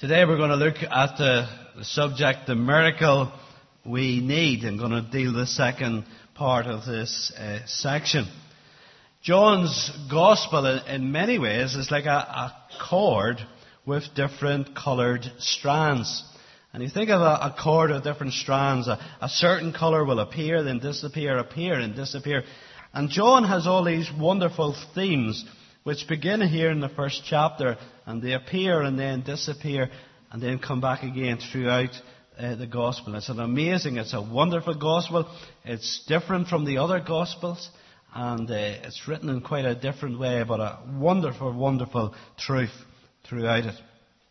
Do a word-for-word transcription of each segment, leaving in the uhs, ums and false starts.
Today we're going to look at the, the subject, the miracle we need. I'm going to deal with the second part of this uh, section. John's Gospel, in, in many ways, is like a, a cord with different coloured strands. And you think of a, a cord of different strands, a, a certain colour will appear, then disappear, appear, and disappear. And John has all these wonderful themes which begin here in the first chapter, and they appear and then disappear and then come back again throughout uh, the Gospel. It's an amazing, it's a wonderful Gospel. It's different from the other Gospels, and uh, it's written in quite a different way, but a wonderful, wonderful truth throughout it.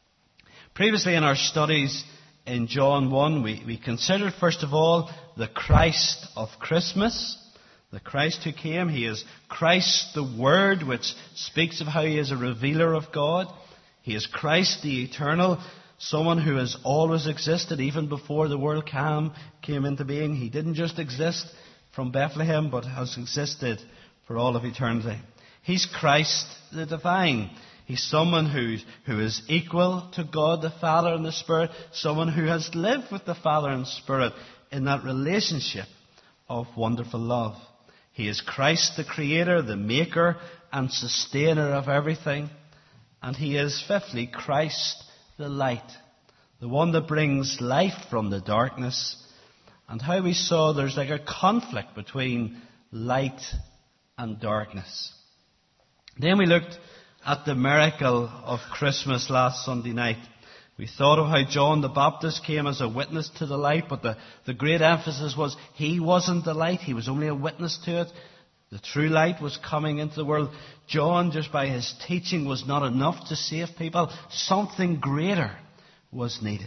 Previously in our studies in John one, we, we considered first of all the Christ of Christmas. The Christ who came, He is Christ the Word, which speaks of how He is a revealer of God. He is Christ the Eternal, someone who has always existed even before the world came, came into being. He didn't just exist from Bethlehem, but has existed for all of eternity. He's Christ the Divine. He's someone who, who is equal to God the Father and the Spirit, someone who has lived with the Father and Spirit in that relationship of wonderful love. He is Christ the Creator, the Maker and Sustainer of everything. And He is, fifthly, Christ the Light, the one that brings life from the darkness. And how we saw there's like a conflict between light and darkness. Then we looked at the miracle of Christmas last Sunday night. We thought of how John the Baptist came as a witness to the light, but the, the great emphasis was he wasn't the light, he was only a witness to it. The true light was coming into the world. John, just by his teaching, was not enough to save people. Something greater was needed.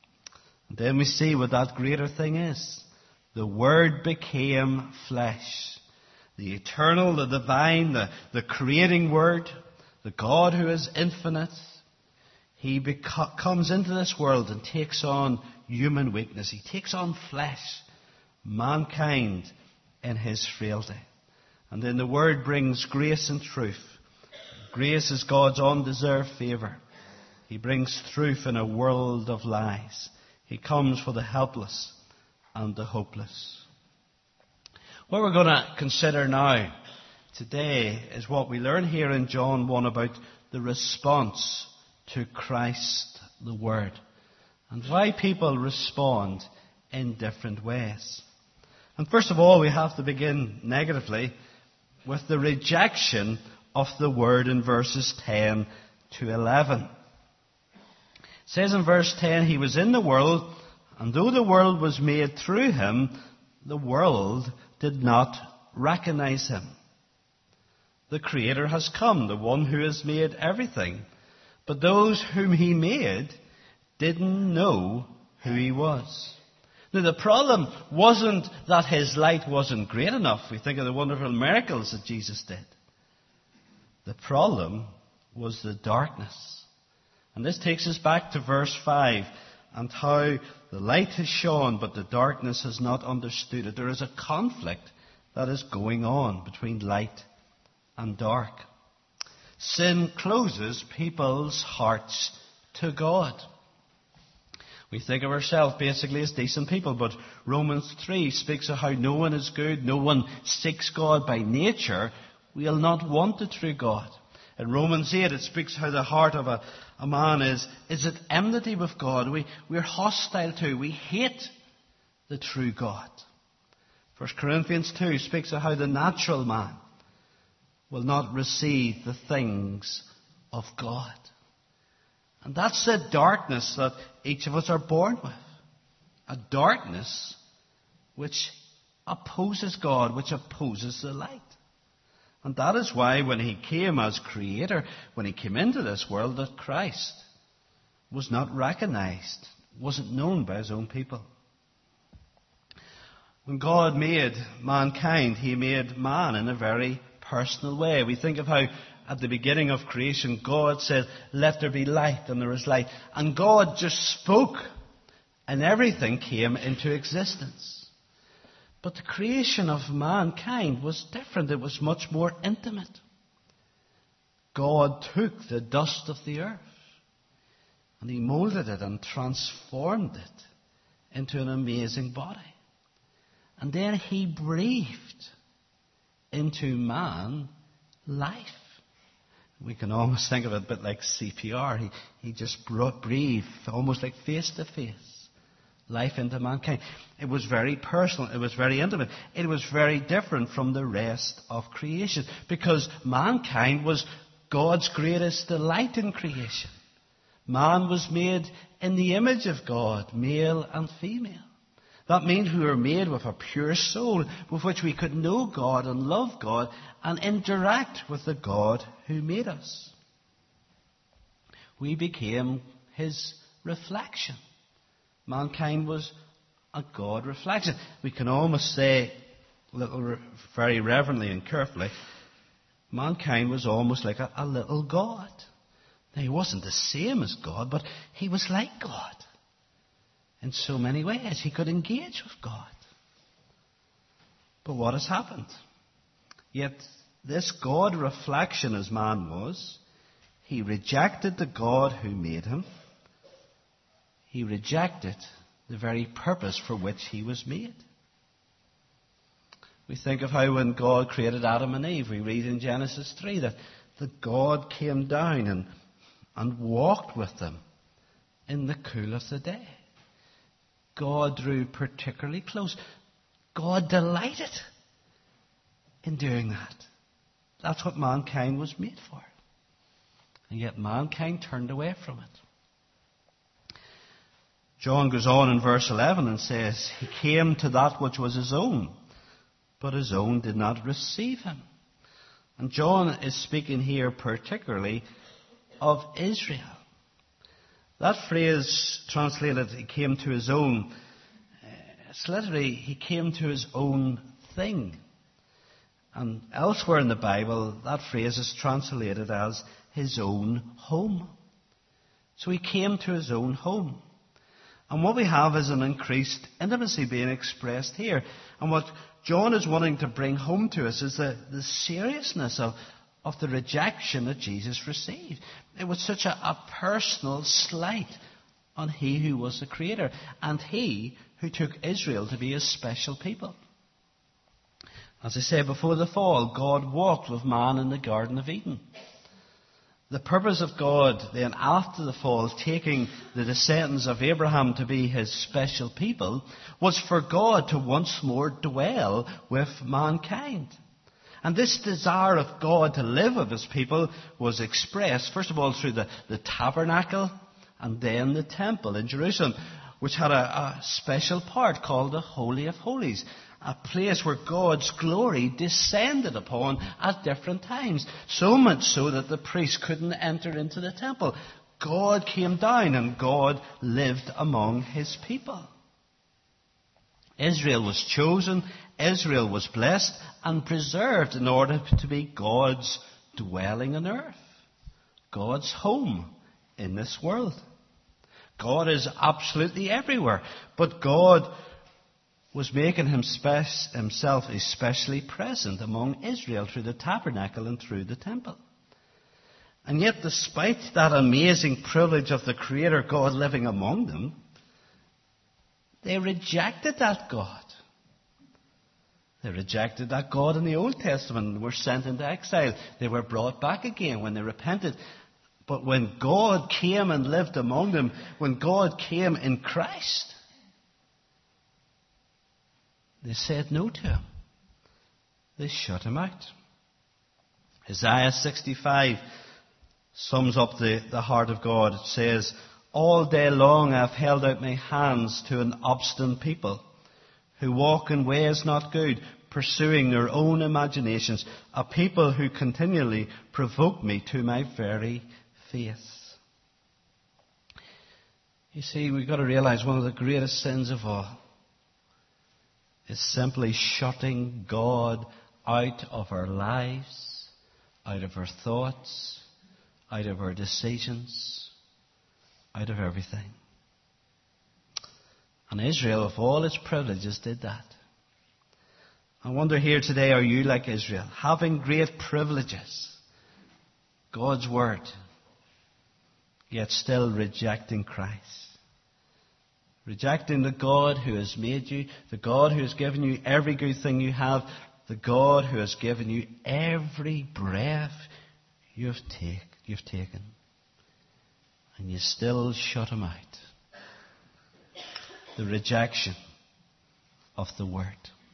And then we see what that greater thing is. The Word became flesh. The eternal, the divine, the, the creating Word, the God who is infinite, He beco- comes into this world and takes on human weakness. He takes on flesh, mankind in His frailty. And then the Word brings grace and truth. Grace is God's undeserved favour. He brings truth in a world of lies. He comes for the helpless and the hopeless. What we're going to consider now, today, is what we learn here in John one about the response to Christ the Word, and why people respond in different ways. And first of all, we have to begin negatively with the rejection of the Word in verses ten to eleven. It says in verse ten, He was in the world, and though the world was made through Him, the world did not recognize Him. The Creator has come, the one who has made everything. But those whom He made didn't know who He was. Now, the problem wasn't that His light wasn't great enough. We think of the wonderful miracles that Jesus did. The problem was the darkness. And this takes us back to verse five, and how the light has shone, but the darkness has not understood it. There is a conflict that is going on between light and dark. Sin closes people's hearts to God. We think of ourselves basically as decent people, but Romans three speaks of how no one is good, no one seeks God by nature. We'll not want the true God. In Romans eight, it speaks how the heart of a, a man is, is at enmity with God. We, we're hostile to, we hate the true God. First Corinthians two speaks of how the natural man will not receive the things of God. And that's the darkness that each of us are born with. A darkness which opposes God, which opposes the light. And that is why when He came as Creator, when He came into this world, that Christ was not recognized, wasn't known by His own people. When God made mankind, He made man in a very personal way. We think of how at the beginning of creation God said, "Let there be light," and there was light. And God just spoke and everything came into existence. But the creation of mankind was different. It was much more intimate. God took the dust of the earth And he molded it and transformed it into an amazing body. And then he breathed into man life. We can almost think of it a bit like C P R. He, he just brought, breathed almost like face to face life into mankind. It was very personal. It was very intimate. It was very different from the rest of creation because mankind was God's greatest delight in creation. Man was made in the image of God, male and female. That means we were made with a pure soul with which we could know God and love God and interact with the God who made us. We became his reflection. Mankind was a God reflection. We can almost say, little, very reverently and carefully, mankind was almost like a, a little God. Now, he wasn't the same as God, but he was like God. In so many ways, he could engage with God. But what has happened? Yet, this God reflection as man was, he rejected the God who made him. He rejected the very purpose for which he was made. We think of how when God created Adam and Eve, we read in Genesis three that, that God came down and, and walked with them in the cool of the day. God drew particularly close. God delighted in doing that. That's what mankind was made for. And yet mankind turned away from it. John goes on in verse eleven and says, he came to that which was his own, but his own did not receive him. And John is speaking here particularly of Israel. That phrase translated, he came to his own, it's literally, he came to his own thing. And elsewhere in the Bible, that phrase is translated as his own home. So he came to his own home. And what we have is an increased intimacy being expressed here. And what John is wanting to bring home to us is the, the seriousness of, of the rejection that Jesus received. It was such a, a personal slight on he who was the creator and he who took Israel to be his special people. As I said before the fall, God walked with man in the Garden of Eden. The purpose of God then after the fall, taking the descendants of Abraham to be his special people, was for God to once more dwell with mankind. And this desire of God to live with his people was expressed, first of all, through the, the tabernacle and then the temple in Jerusalem, which had a, a special part called the Holy of Holies. A place where God's glory descended upon at different times. So much so that the priests couldn't enter into the temple. God came down and God lived among his people. Israel was chosen, Israel was blessed and preserved in order to be God's dwelling on earth. God's home in this world. God is absolutely everywhere, but God was making himself especially present among Israel through the tabernacle and through the temple. And yet, despite that amazing privilege of the Creator God living among them, they rejected that God. They rejected that God in the Old Testament and were sent into exile. They were brought back again when they repented. But when God came and lived among them, when God came in Christ, they said no to him. They shut him out. Isaiah sixty-five sums up the, the heart of God. It says, all day long I've held out my hands to an obstinate people who walk in ways not good, pursuing their own imaginations, a people who continually provoke me to my very face. You see, we've got to realize one of the greatest sins of all is simply shutting God out of our lives, out of our thoughts, out of our decisions, out of everything. And Israel, with all its privileges, did that. I wonder here today, are you like Israel, having great privileges? God's Word, yet still rejecting Christ. Rejecting the God who has made you, the God who has given you every good thing you have, the God who has given you every breath you've, take, you've taken. And you still shut him out. The rejection of the Word.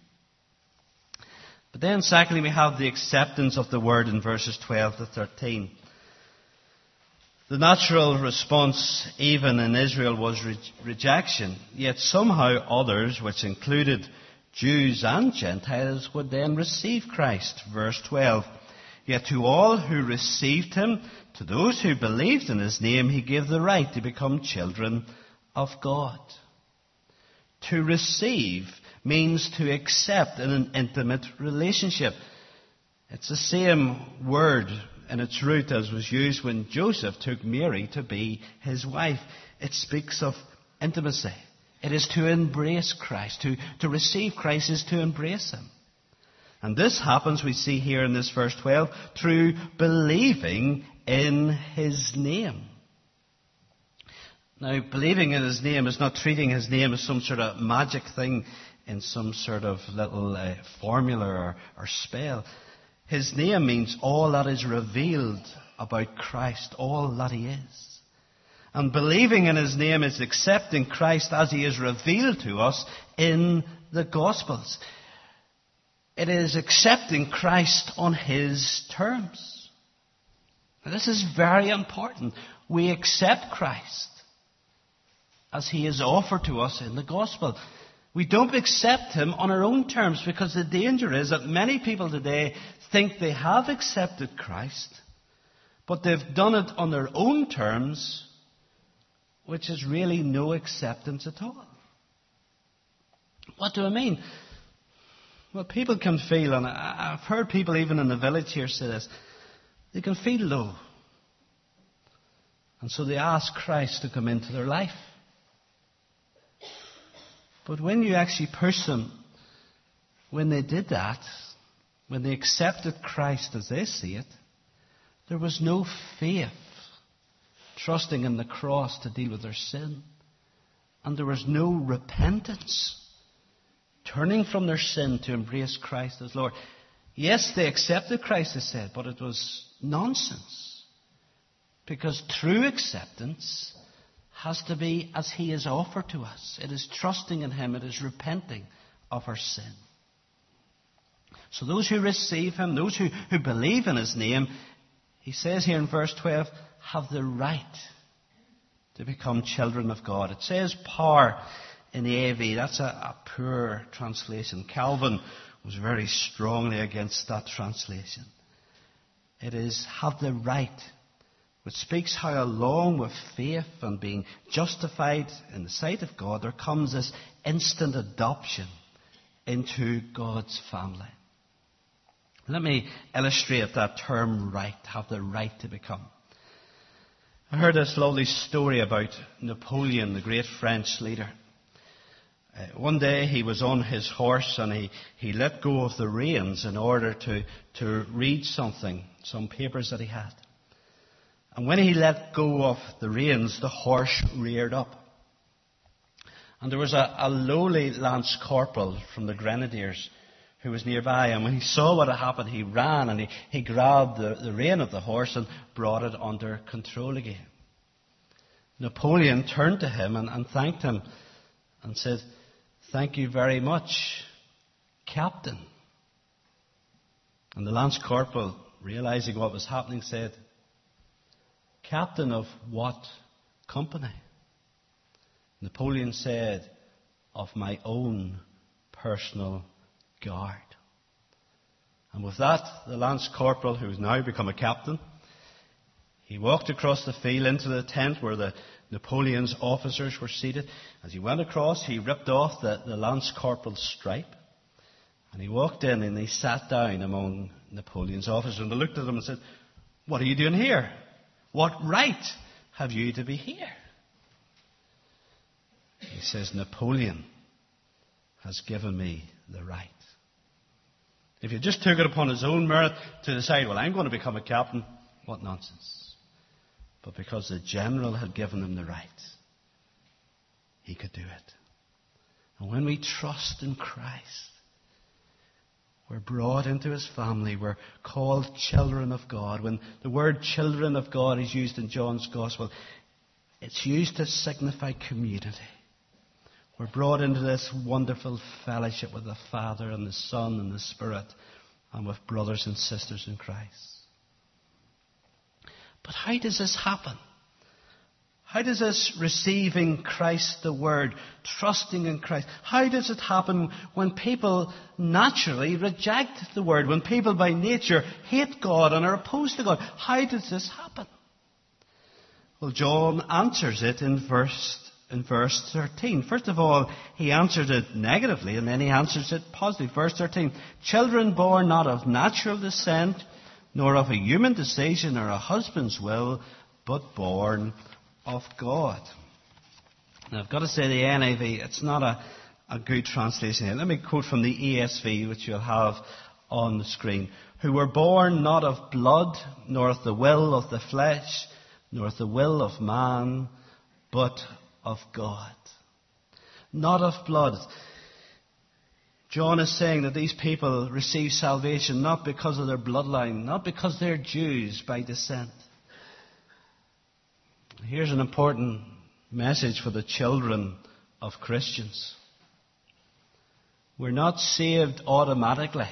But then secondly, we have the acceptance of the Word in verses twelve to thirteen. The natural response, even in Israel, was re- rejection. Yet somehow others, which included Jews and Gentiles, would then receive Christ. Verse twelve. Yet to all who received him, to those who believed in his name, he gave the right to become children of God. To receive means to accept in an intimate relationship. It's the same word in its root as was used when Joseph took Mary to be his wife. It speaks of intimacy. It is to embrace Christ. To, to receive Christ is to embrace him. And this happens, we see here in this verse twelve, through believing in his name. Now, believing in his name is not treating his name as some sort of magic thing in some sort of little uh, formula or, or spell. His name means all that is revealed about Christ, all that he is. And believing in his name is accepting Christ as he is revealed to us in the Gospels. It is accepting Christ on his terms. Now, this is very important. We accept Christ as he is offered to us in the Gospel. We don't accept him on our own terms, because the danger is that many people today think they have accepted Christ, but they've done it on their own terms, which is really no acceptance at all. What do I mean? Well, people can feel, and I've heard people even in the village here say this, they can feel low. And so they ask Christ to come into their life. But when you actually push them, when they did that, when they accepted Christ as they see it, there was no faith trusting in the cross to deal with their sin. And there was no repentance turning from their sin to embrace Christ as Lord. Yes, they accepted Christ, they said, but it was nonsense. Because true acceptance has to be as he is offered to us. It is trusting in him. It is repenting of our sin. So those who receive him, those who, who believe in his name, he says here in verse twelve, have the right to become children of God. It says power in the A V. That's a, a poor translation. Calvin was very strongly against that translation. It is have the right, which speaks how along with faith and being justified in the sight of God, there comes this instant adoption into God's family. Let me illustrate that term right, have the right to become. I heard this lovely story about Napoleon, the great French leader. Uh, one day he was on his horse and he, he let go of the reins in order to, to read something, some papers that he had. And when he let go of the reins, the horse reared up. And there was a, a lowly lance corporal from the Grenadiers who was nearby. And when he saw what had happened, he ran and he, he grabbed the, the rein of the horse and brought it under control again. Napoleon turned to him and, and thanked him and said, "Thank you very much, Captain." And the lance corporal, realizing what was happening, said, "Captain of what company?" Napoleon said, "Of my own personal guard." And with that, the lance corporal, who has now become a captain, he walked across the field into the tent where the Napoleon's officers were seated. As he went across, he ripped off the, the lance corporal's stripe. And he walked in and he sat down among Napoleon's officers. And they looked at him and said, "What are you doing here? What right have you to be here?" He says, "Napoleon has given me the right." If he just took it upon his own merit to decide, well, I'm going to become a captain, what nonsense. but because the general had given him the right, he could do it. And when we trust in Christ, we're brought into his family. We're called children of God. When the word children of God is used in John's Gospel, it's used to signify community. We're brought into this wonderful fellowship with the Father and the Son and the Spirit, and with brothers and sisters in Christ. But how does this happen? How does this receiving Christ the Word, trusting in Christ, how does it happen when people naturally reject the Word, when people by nature hate God and are opposed to God? How does this happen? Well, John answers it in verse, in verse thirteen. First of all, he answers it negatively, and then he answers it positively. Verse thirteen, children born not of natural descent, nor of a human decision or a husband's will, but born of God. Now, I've got to say the N I V, it's not a, a good translation here. Let me quote from the E S V, which you'll have on the screen. Who were born not of blood, nor of the will of the flesh, nor of the will of man, but of God. Not of blood. John is saying that these people receive salvation not because of their bloodline, not because they're Jews by descent. Here's an important message for the children of Christians. We're not saved automatically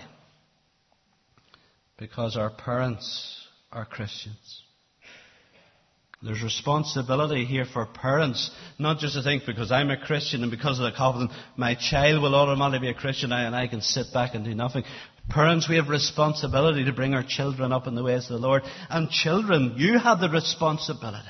because our parents are Christians. There's responsibility here for parents, not just to think because I'm a Christian and because of the covenant, my child will automatically be a Christian and I can sit back and do nothing. Parents, we have responsibility to bring our children up in the ways of the Lord. And children, you have the responsibility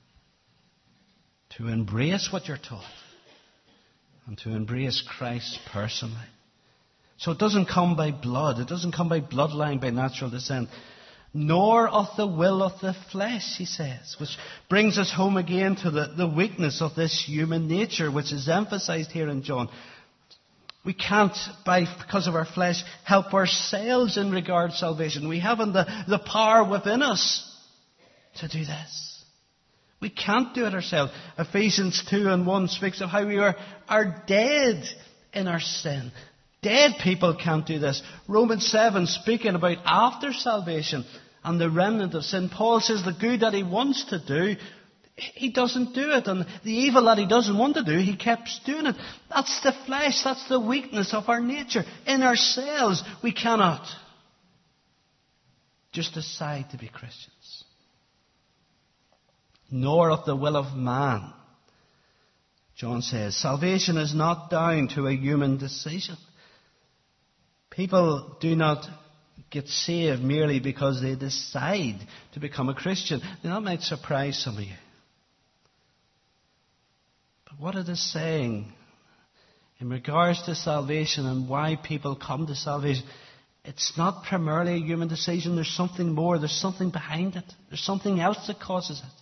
to embrace what you're taught and to embrace Christ personally. So it doesn't come by blood. It doesn't come by bloodline, by natural descent. Nor of the will of the flesh, he says. Which brings us home again to the, the weakness of this human nature, which is emphasized here in John. We can't, by because of our flesh, help ourselves in regard to salvation. We haven't the, the power within us to do this. We can't do it ourselves. Ephesians two and one speaks of how we are, are dead in our sin. Dead people can't do this. Romans seven, speaking about after salvation and the remnant of sin, Paul says the good that he wants to do, he doesn't do it. And the evil that he doesn't want to do, he keeps doing it. That's the flesh. That's the weakness of our nature. In ourselves, we cannot just decide to be Christians. Nor of the will of man. John says, salvation is not down to a human decision. People do not get saved merely because they decide to become a Christian. Now, that might surprise some of you. But what it is saying in regards to salvation and why people come to salvation, it's not primarily a human decision. There's something more. There's something behind it. There's something else that causes it.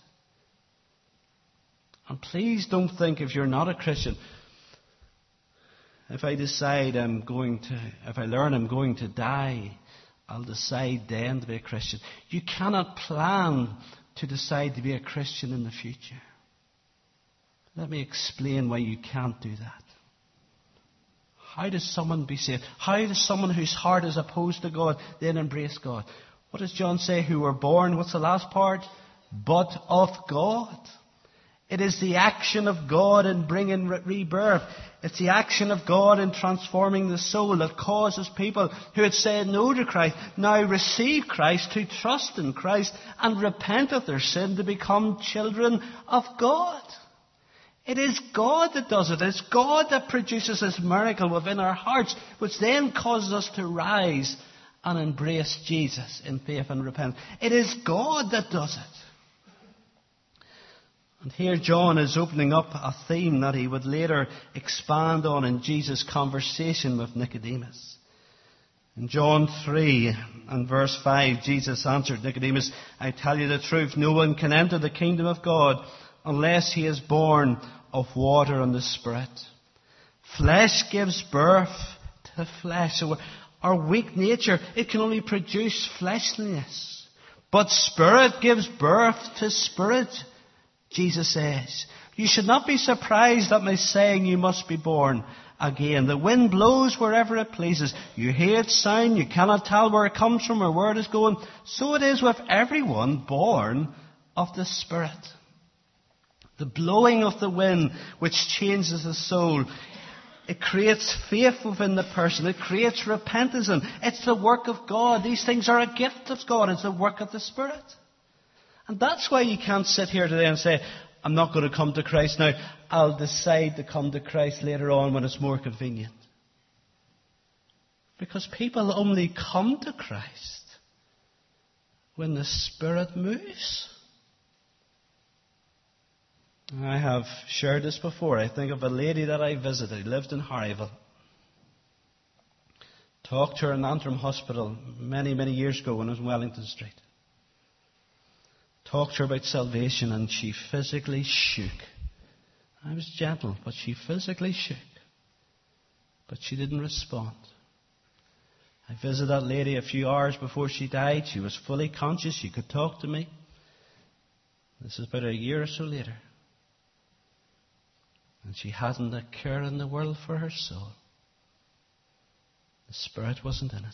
And please don't think, if you're not a Christian, if I decide I'm going to, if I learn I'm going to die, I'll decide then to be a Christian. You cannot plan to decide to be a Christian in the future. Let me explain why you can't do that. How does someone be saved? How does someone whose heart is opposed to God then embrace God? What does John say? Who were born, what's the last part? But of God. It is the action of God in bringing re- rebirth. It's the action of God in transforming the soul that causes people who had said no to Christ now receive Christ, to trust in Christ and repent of their sin to become children of God. It is God that does it. It's God that produces this miracle within our hearts, which then causes us to rise and embrace Jesus in faith and repentance. It is God that does it. And here John is opening up a theme that he would later expand on in Jesus' conversation with Nicodemus. In John three and verse five, Jesus answered Nicodemus, I tell you the truth, no one can enter the kingdom of God unless he is born of water and the Spirit. Flesh gives birth to flesh. So our weak nature, it can only produce fleshliness. But spirit gives birth to spirit, Jesus says. You should not be surprised at my saying you must be born again. The wind blows wherever it pleases. You hear its sound. You cannot tell where it comes from or where it is going. So it is with everyone born of the Spirit. The blowing of the wind, which changes the soul, it creates faith within the person. It creates repentance. It's the work of God. These things are a gift of God. It's the work of the Spirit. And that's why you can't sit here today and say, I'm not going to come to Christ now. I'll decide to come to Christ later on when it's more convenient. Because people only come to Christ when the Spirit moves. I have shared this before. I think of a lady that I visited, lived in Harryville. Talked to her in Antrim Hospital many, many years ago when I was in Wellington Street. Talked to her about salvation, and she physically shook. I was gentle, but she physically shook. But she didn't respond. I visited that lady a few hours before she died. She was fully conscious. She could talk to me. This is about a year or so later. And she hadn't a care in the world for her soul. The Spirit wasn't in it.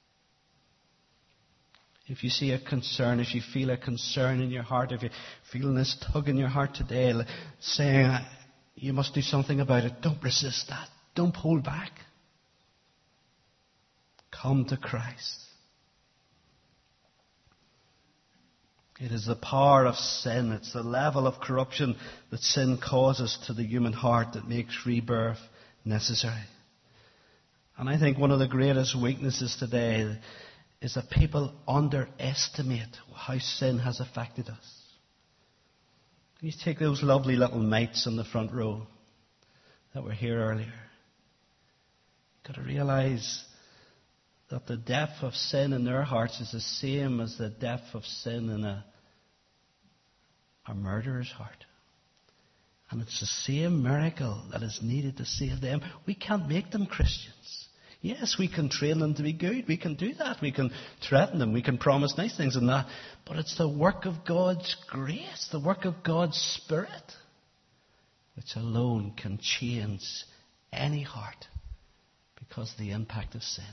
If you see a concern, if you feel a concern in your heart, if you're feeling this tug in your heart today, saying you must do something about it, don't resist that. Don't hold back. Come to Christ. It is the power of sin. It's the level of corruption that sin causes to the human heart that makes rebirth necessary. And I think one of the greatest weaknesses today is that people underestimate how sin has affected us. You take those lovely little mites on the front row that were here earlier. You've got to realize that the depth of sin in their hearts is the same as the depth of sin in a, a murderer's heart. And it's the same miracle that is needed to save them. We can't make them Christians. Yes, we can train them to be good. We can do that. We can threaten them. We can promise nice things and that. But it's the work of God's grace, the work of God's Spirit, which alone can change any heart because of the impact of sin.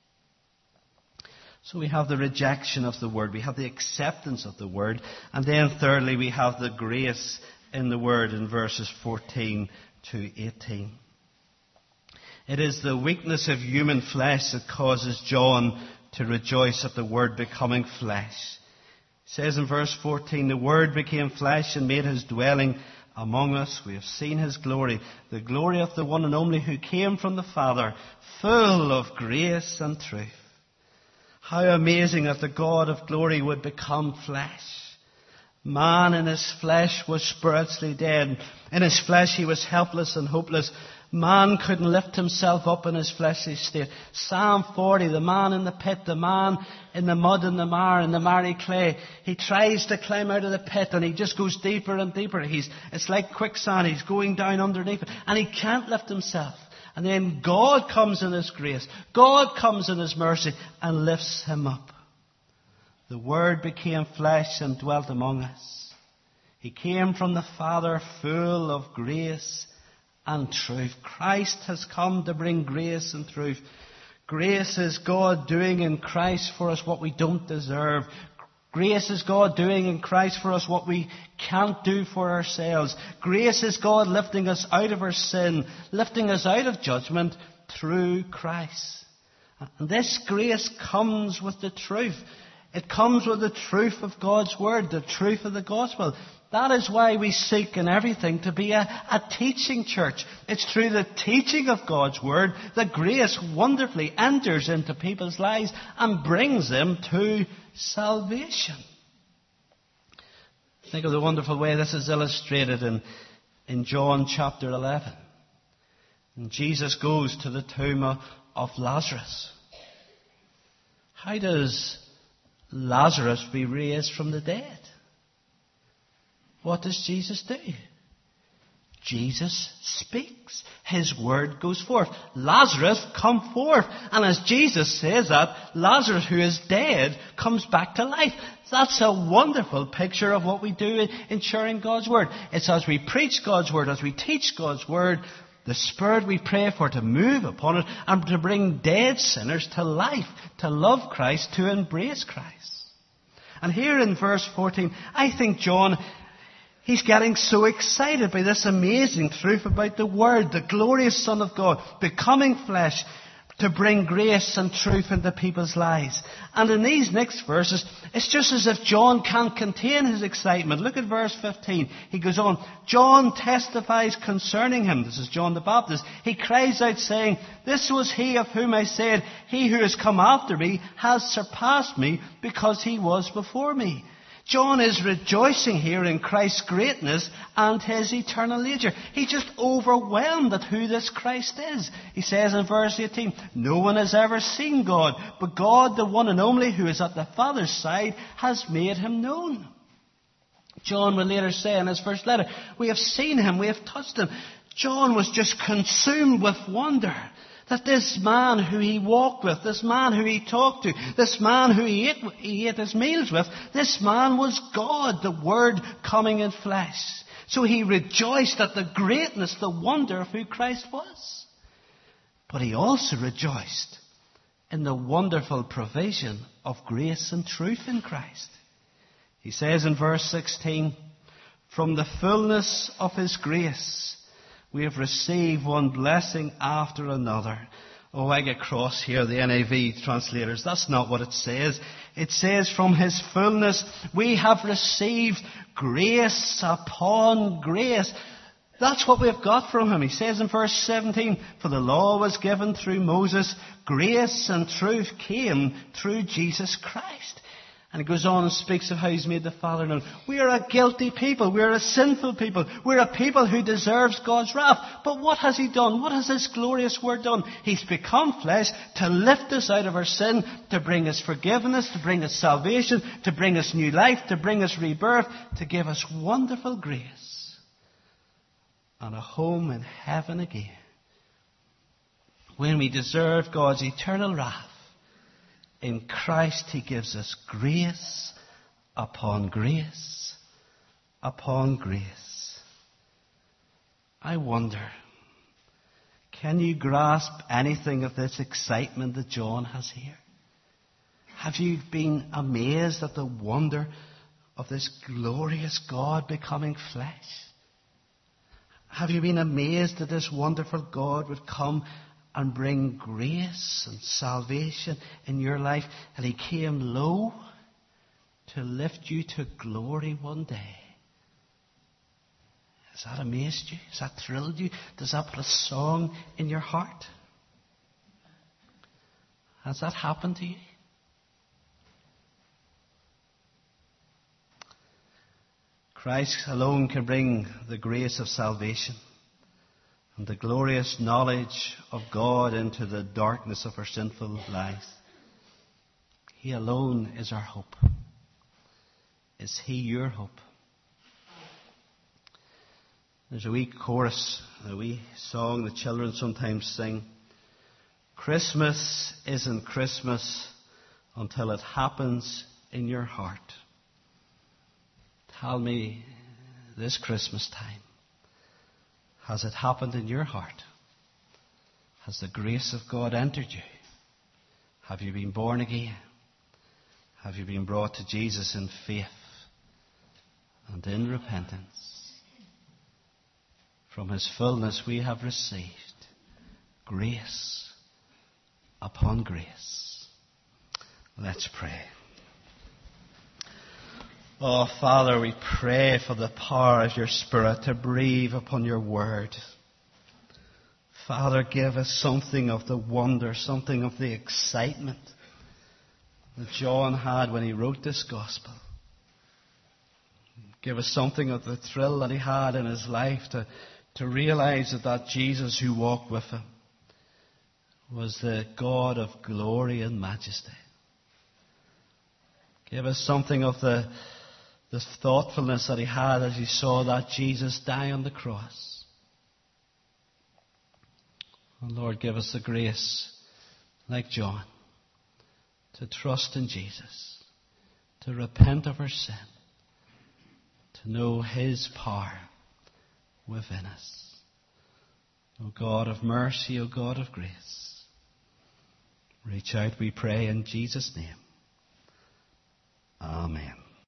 So we have the rejection of the Word. We have the acceptance of the Word. And then thirdly, we have the grace in the Word in verses fourteen to eighteen. It is the weakness of human flesh that causes John to rejoice at the Word becoming flesh. It says in verse fourteen, the Word became flesh and made his dwelling among us. We have seen his glory, the glory of the one and only who came from the Father, full of grace and truth. How amazing that the God of glory would become flesh. Man in his flesh was spiritually dead. In his flesh he was helpless and hopeless. Man couldn't lift himself up in his fleshly state. Psalm forty, the man in the pit, the man in the mud and the mire and the miry clay. He tries to climb out of the pit and he just goes deeper and deeper. He's, it's like quicksand. He's going down underneath it and he can't lift himself. And then God comes in his grace. God comes in his mercy and lifts him up. The Word became flesh and dwelt among us. He came from the Father full of grace and truth. Christ has come to bring grace and truth. Grace is God doing in Christ for us what we don't deserve. Grace is God doing in Christ for us what we can't do for ourselves. Grace is God lifting us out of our sin, lifting us out of judgment through Christ. And this grace comes with the truth. It comes with the truth of God's Word, the truth of the gospel. That is why we seek in everything to be a, a teaching church. It's through the teaching of God's Word that grace wonderfully enters into people's lives and brings them to salvation. Think of the wonderful way this is illustrated in, in John chapter eleven. And Jesus goes to the tomb of, of Lazarus. How does Lazarus be raised from the dead? What does Jesus do? Jesus speaks. His word goes forth. Lazarus, come forth. And as Jesus says that, Lazarus, who is dead, comes back to life. That's a wonderful picture of what we do in, in sharing God's word. It's as we preach God's word, as we teach God's word, the Spirit we pray for to move upon it and to bring dead sinners to life, to love Christ, to embrace Christ. And here in verse fourteen, I think John, he's getting so excited by this amazing truth about the Word, the glorious Son of God, becoming flesh to bring grace and truth into people's lives. And in these next verses, it's just as if John can't contain his excitement. Look at verse fifteen. He goes on, John testifies concerning him. This is John the Baptist. He cries out saying, this was he of whom I said, he who has come after me has surpassed me because he was before me. John is rejoicing here in Christ's greatness and his eternal nature. He's just overwhelmed at who this Christ is. He says in verse eighteen, no one has ever seen God, but God, the one and only who is at the Father's side, has made him known. John will later say in his first letter, we have seen him, we have touched him. John was just consumed with wonder that this man who he walked with, this man who he talked to, this man who he ate, he ate his meals with, this man was God, the Word coming in flesh. So he rejoiced at the greatness, the wonder of who Christ was. But he also rejoiced in the wonderful provision of grace and truth in Christ. He says in verse sixteen, from the fullness of his grace, we have received one blessing after another. Oh, I get cross here, the N I V translators. That's not what it says. It says from his fullness we have received grace upon grace. That's what we've got from him. He says in verse seventeen, for the law was given through Moses, grace and truth came through Jesus Christ. And he goes on and speaks of how he's made the Father known. We are a guilty people. We are a sinful people. We're a people who deserves God's wrath. But what has he done? What has this glorious word done? He's become flesh to lift us out of our sin, to bring us forgiveness, to bring us salvation, to bring us new life, to bring us rebirth, to give us wonderful grace and a home in heaven again. When we deserve God's eternal wrath, in Christ he gives us grace upon grace upon grace. I wonder, can you grasp anything of this excitement that John has here? Have you been amazed at the wonder of this glorious God becoming flesh? Have you been amazed that this wonderful God would come and bring grace and salvation in your life? And he came low to lift you to glory one day. Has that amazed you? Has that thrilled you? Does that put a song in your heart? Has that happened to you? Christ alone can bring the grace of salvation and the glorious knowledge of God into the darkness of our sinful lives. He alone is our hope. Is he your hope? There's a wee chorus, a wee song the children sometimes sing. Christmas isn't Christmas until it happens in your heart. Tell me this Christmas time, has it happened in your heart? Has the grace of God entered you? Have you been born again? Have you been brought to Jesus in faith and in repentance? From his fullness we have received grace upon grace. Let's pray. Oh, Father, we pray for the power of your Spirit to breathe upon your word. Father, give us something of the wonder, something of the excitement that John had when he wrote this gospel. Give us something of the thrill that he had in his life to, to realize that that Jesus who walked with him was the God of glory and majesty. Give us something of the, the thoughtfulness that he had as he saw that Jesus die on the cross. Oh Lord, give us the grace, like John, to trust in Jesus, to repent of our sin, to know His power within us. O God of mercy, O God of grace, reach out, we pray, in Jesus' name. Amen.